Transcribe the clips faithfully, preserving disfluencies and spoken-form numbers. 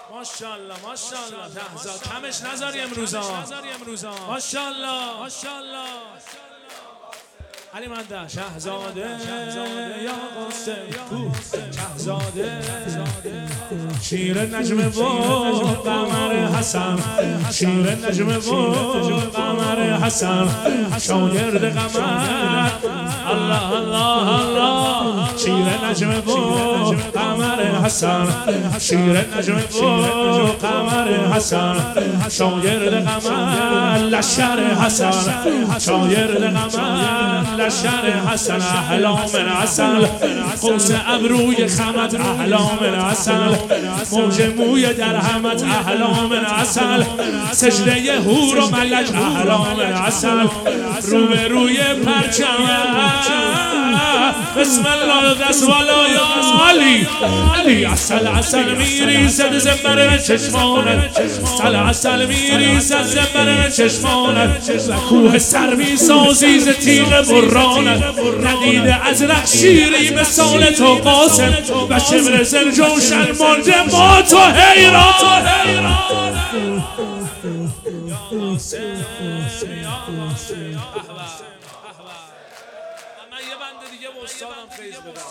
ماشاءالله ماشاءالله شهزاد کمش نذاری امروزا ماشاءالله ماشاءالله علی مده شهزاده یا قصه شهزاده شیر نجم و قمر حسن شیر نجم و قمر حسن شاگرد قمر الله الله الله شیر نجم و قمر حسن شیر نجم و قمر حسن شاگرد قمر لشکر حسن شاگرد قمر لشکر حسن احلام عسل قوس ابروی خمت احلام عسل موج موی درهمت احلام عسل سجده هور و ملک احلام عسل رو به روی پرچمت بسم الله دست والا یا علی علی عسل عسل میریزد زبر چشمانت عسل عسل میریزد زبر چشمانت و کوه سر میسازی ز تیغ برانت ندیده ازرق شیری به سال تو قاسم و شمر زلجوشن مانده ما تو حیران یه بنده دیگه با استادم فیض بدم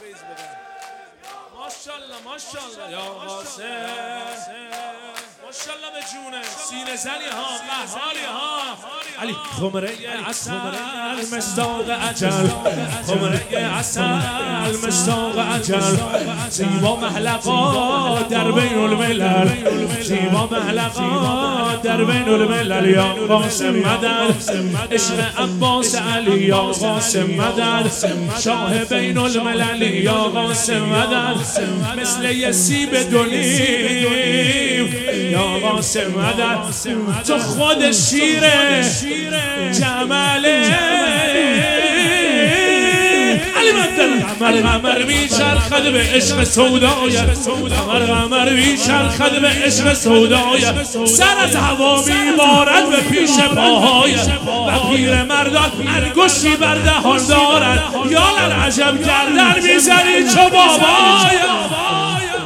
ماشاءالله ماشاءالله یا قاسم ماشاءالله به جونه سینه زنی ها مهالی ها علی خمره عسل مصداق اجل خمره عسل مصداق اجل زیبا محلقات در بین الملل زیبا محلقات در بین الملل یا قاسم مدد عشق عباس علی یا قاسم مدد شاه بین الملل یا قاسم مدد مثل یه سیب دونیم یا قاسم مدد تو خود شیره جماله علی مدد قمر قمر میچرخد به عشق سودایت قمر قمر میچرخد به عشق سودایت سر از هوا میبارد به پیش پاهایت و پیر مردان انگشتی بر دهان دارد یا لعجب گردن میزنی چو بابایت